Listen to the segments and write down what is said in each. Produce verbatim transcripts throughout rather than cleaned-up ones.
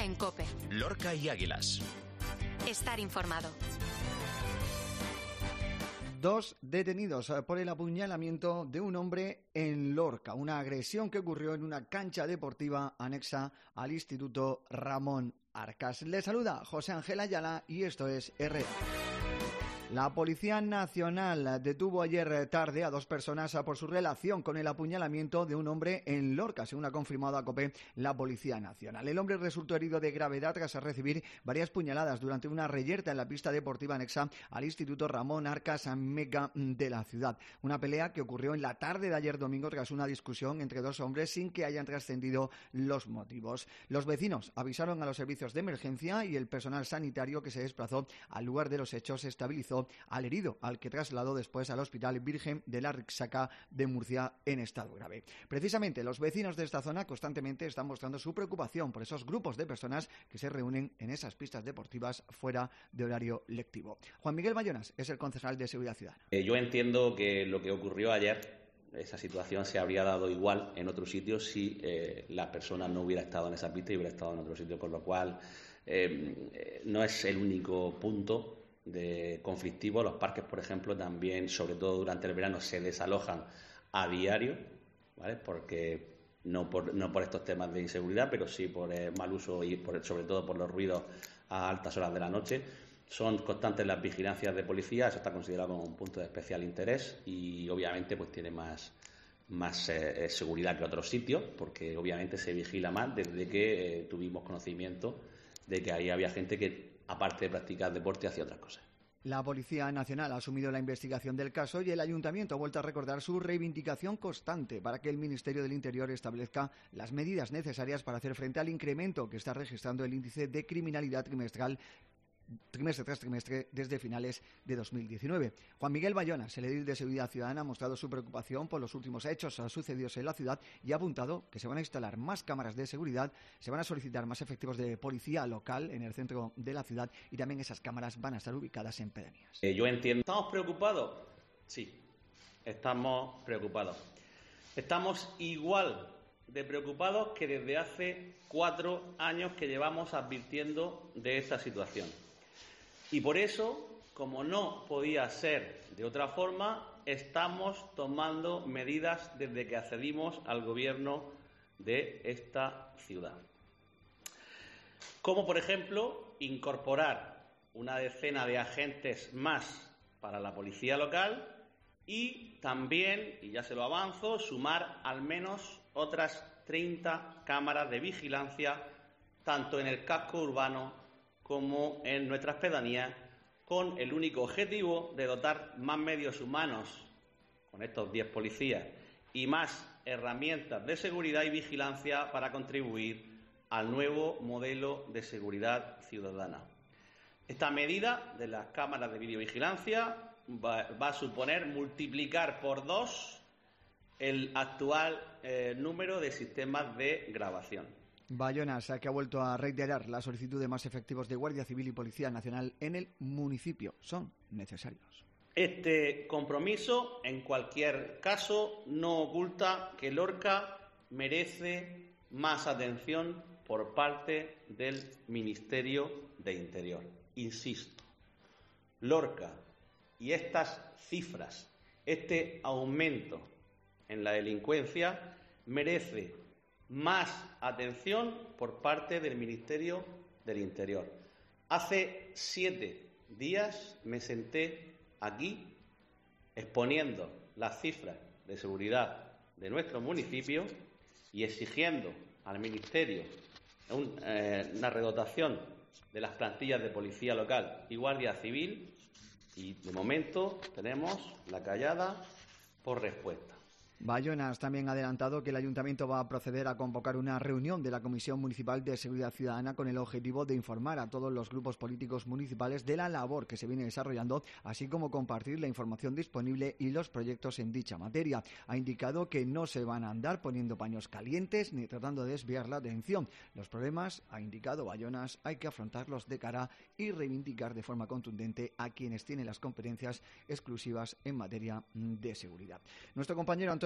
En COPE. Lorca y Águilas. Estar informado. Dos detenidos por el apuñalamiento de un hombre en Lorca, una agresión que ocurrió en una cancha deportiva anexa al Instituto Ramón Arcas. Les saluda José Ángel Ayala y esto es R A. La Policía Nacional detuvo ayer tarde a dos personas por su relación con el apuñalamiento de un hombre en Lorca, según ha confirmado a COPE la Policía Nacional. El hombre resultó herido de gravedad tras recibir varias puñaladas durante una reyerta en la pista deportiva anexa al Instituto Ramón Arcas Meca de la ciudad. Una pelea que ocurrió en la tarde de ayer domingo tras una discusión entre dos hombres sin que hayan trascendido los motivos. Los vecinos avisaron a los servicios de emergencia y el personal sanitario que se desplazó al lugar de los hechos estabilizó al herido, al que trasladó después al Hospital Virgen de la Rixaca de Murcia en estado grave. Precisamente los vecinos de esta zona constantemente están mostrando su preocupación por esos grupos de personas que se reúnen en esas pistas deportivas fuera de horario lectivo. Juan Miguel Bayonas es el concejal de Seguridad Ciudadana. Eh, yo entiendo que lo que ocurrió ayer, esa situación se habría dado igual en otro sitio si eh, la persona no hubiera estado en esa pista y hubiera estado en otro sitio, con lo cual eh, no es el único punto de conflictivo. Los parques, por ejemplo, también, sobre todo durante el verano, se desalojan a diario, ¿vale? Porque no por, no por estos temas de inseguridad, pero sí por el mal uso y por, sobre todo por los ruidos a altas horas de la noche. Son constantes las vigilancias de policía, eso está considerado como un punto de especial interés y obviamente pues tiene más, más eh, seguridad que otros sitios, porque obviamente se vigila más desde que eh, tuvimos conocimiento de que ahí había gente que, aparte de practicar deporte, hacía otras cosas. La Policía Nacional ha asumido la investigación del caso y el Ayuntamiento ha vuelto a recordar su reivindicación constante para que el Ministerio del Interior establezca las medidas necesarias para hacer frente al incremento que está registrando el índice de criminalidad trimestral trimestre tras trimestre desde finales de dos mil diecinueve. Juan Miguel Bayonas, el edil de Seguridad Ciudadana, ha mostrado su preocupación por los últimos hechos sucedidos en la ciudad y ha apuntado que se van a instalar más cámaras de seguridad, se van a solicitar más efectivos de policía local en el centro de la ciudad y también esas cámaras van a estar ubicadas en pedanías. Eh, yo entiendo. ¿Estamos preocupados? Sí, estamos preocupados. Estamos igual de preocupados que desde hace cuatro años que llevamos advirtiendo de esta situación. Y por eso, como no podía ser de otra forma, estamos tomando medidas desde que accedimos al gobierno de esta ciudad. Como, por ejemplo, incorporar una decena de agentes más para la policía local y también, y ya se lo avanzo, sumar al menos otras treinta cámaras de vigilancia, tanto en el casco urbano como en nuestras pedanías, con el único objetivo de dotar más medios humanos, con estos diez policías, y más herramientas de seguridad y vigilancia para contribuir al nuevo modelo de seguridad ciudadana. Esta medida de las cámaras de videovigilancia va, va a suponer multiplicar por dos el actual eh, número de sistemas de grabación. Bayonas, que ha vuelto a reiterar la solicitud de más efectivos de Guardia Civil y Policía Nacional en el municipio. Son necesarios. Este compromiso, en cualquier caso, no oculta que Lorca merece más atención por parte del Ministerio de Interior. Insisto, Lorca y estas cifras, este aumento en la delincuencia merece más atención por parte del Ministerio del Interior. Hace siete días me senté aquí exponiendo las cifras de seguridad de nuestro municipio y exigiendo al Ministerio un, eh, una redotación de las plantillas de Policía Local y Guardia Civil y de momento tenemos la callada por respuesta. Bayonas también ha adelantado que el Ayuntamiento va a proceder a convocar una reunión de la Comisión Municipal de Seguridad Ciudadana con el objetivo de informar a todos los grupos políticos municipales de la labor que se viene desarrollando, así como compartir la información disponible y los proyectos en dicha materia. Ha indicado que no se van a andar poniendo paños calientes ni tratando de desviar la atención. Los problemas, ha indicado Bayonas, hay que afrontarlos de cara y reivindicar de forma contundente a quienes tienen las competencias exclusivas en materia de seguridad. Nuestro compañero Antonio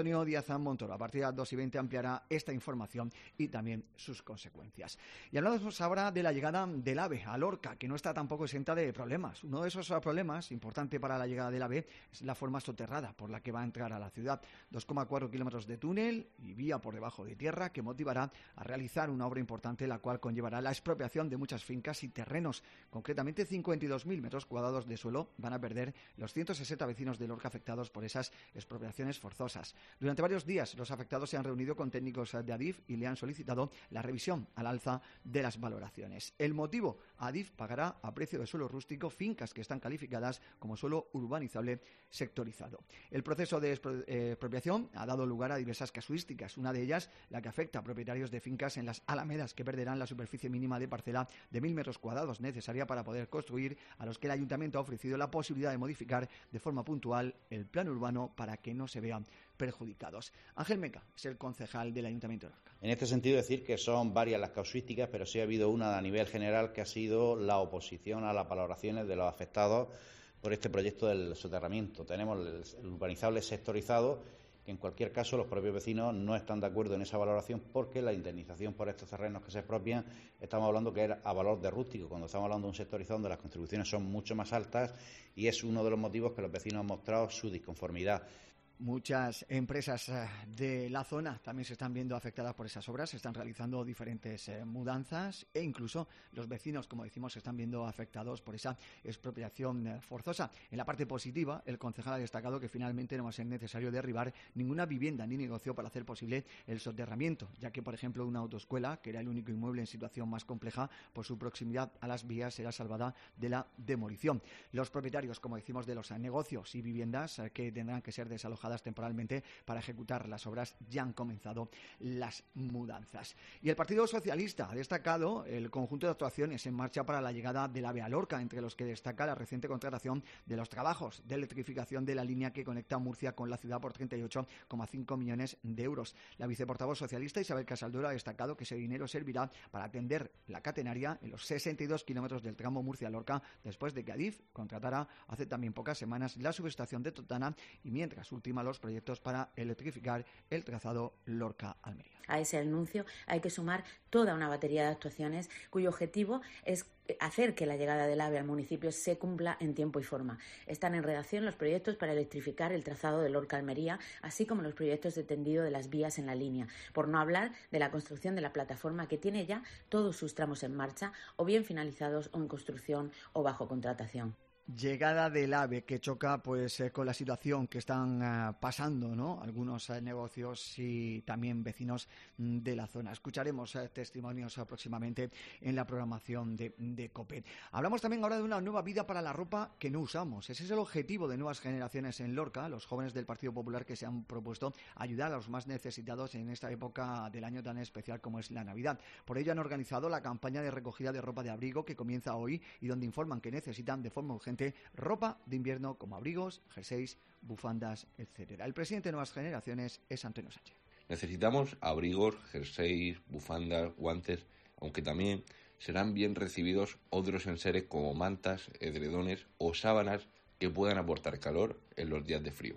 Antonio Díaz Montoro. A partir de las dos y veinte ampliará esta información y también sus consecuencias. Y hablamos ahora de la llegada del AVE a Lorca, que no está tampoco exenta de problemas. Uno de esos problemas, importante para la llegada del AVE, es la forma soterrada por la que va a entrar a la ciudad. dos coma cuatro kilómetros de túnel y vía por debajo de tierra que motivará a realizar una obra importante, la cual conllevará la expropiación de muchas fincas y terrenos. Concretamente, cincuenta y dos mil metros cuadrados de suelo van a perder los ciento sesenta vecinos de Lorca afectados por esas expropiaciones forzosas. Durante varios días, los afectados se han reunido con técnicos de Adif y le han solicitado la revisión al alza de las valoraciones. El motivo: Adif pagará a precio de suelo rústico fincas que están calificadas como suelo urbanizable sectorizado. El proceso de expropiación ha dado lugar a diversas casuísticas, una de ellas la que afecta a propietarios de fincas en las Alamedas, que perderán la superficie mínima de parcela de mil metros cuadrados necesaria para poder construir, a los que el Ayuntamiento ha ofrecido la posibilidad de modificar de forma puntual el plan urbano para que no se vean perjudicados. Ángel Meca es el concejal del Ayuntamiento de Lorca. En este sentido, decir que son varias las casuísticas, pero sí ha habido una a nivel general que ha sido la oposición a las valoraciones de los afectados por este proyecto del soterramiento. Tenemos el urbanizable sectorizado, que en cualquier caso los propios vecinos no están de acuerdo en esa valoración, porque la indemnización por estos terrenos que se expropian, estamos hablando que era a valor de rústico, cuando estamos hablando de un sectorizado donde las contribuciones son mucho más altas, y es uno de los motivos que los vecinos han mostrado su disconformidad. Muchas empresas de la zona también se están viendo afectadas por esas obras, se están realizando diferentes eh, mudanzas e incluso los vecinos, como decimos, se están viendo afectados por esa expropiación eh, forzosa. En la parte positiva, el concejal ha destacado que finalmente no va a ser necesario derribar ninguna vivienda ni negocio para hacer posible el soterramiento, ya que, por ejemplo, una autoescuela, que era el único inmueble en situación más compleja por su proximidad a las vías, será salvada de la demolición. Los propietarios, como decimos, de los negocios y viviendas eh, que tendrán que ser desalojadas temporalmente para ejecutar las obras, ya han comenzado las mudanzas. Y el Partido Socialista ha destacado el conjunto de actuaciones en marcha para la llegada del AVE a Lorca, entre los que destaca la reciente contratación de los trabajos de electrificación de la línea que conecta Murcia con la ciudad por treinta y ocho coma cinco millones de euros. La viceportavoz socialista Isabel Casaldoro ha destacado que ese dinero servirá para atender la catenaria en los sesenta y dos kilómetros del tramo Murcia-Lorca, después de que Adif contratara hace también pocas semanas la subestación de Totana, y mientras ultima los proyectos para electrificar el trazado Lorca-Almería. A ese anuncio hay que sumar toda una batería de actuaciones cuyo objetivo es hacer que la llegada del AVE al municipio se cumpla en tiempo y forma. Están en redacción los proyectos para electrificar el trazado de Lorca-Almería, así como los proyectos de tendido de las vías en la línea, por no hablar de la construcción de la plataforma, que tiene ya todos sus tramos en marcha, o bien finalizados o en construcción o bajo contratación. Llegada del AVE que choca pues eh, con la situación que están uh, pasando, ¿no?, algunos uh, negocios y también vecinos mm, de la zona. Escucharemos uh, testimonios uh, próximamente en la programación de, de COPE. Hablamos también ahora de una nueva vida para la ropa que no usamos. Ese es el objetivo de Nuevas Generaciones en Lorca, los jóvenes del Partido Popular, que se han propuesto ayudar a los más necesitados en esta época del año tan especial como es la Navidad. Por ello han organizado la campaña de recogida de ropa de abrigo, que comienza hoy y donde informan que necesitan de forma urgente ropa de invierno como abrigos, jerseys, bufandas, etcétera. El presidente de Nuevas Generaciones es Antonio Sánchez. Necesitamos abrigos, jerseys, bufandas, guantes, aunque también serán bien recibidos otros enseres como mantas, edredones o sábanas que puedan aportar calor en los días de frío.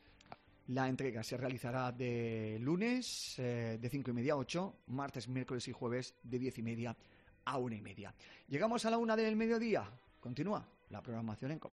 La entrega se realizará de lunes eh, de cinco y media a ocho, martes, miércoles y jueves de diez y media a una y media. Llegamos a la una del mediodía. Continúa la programación en COPE.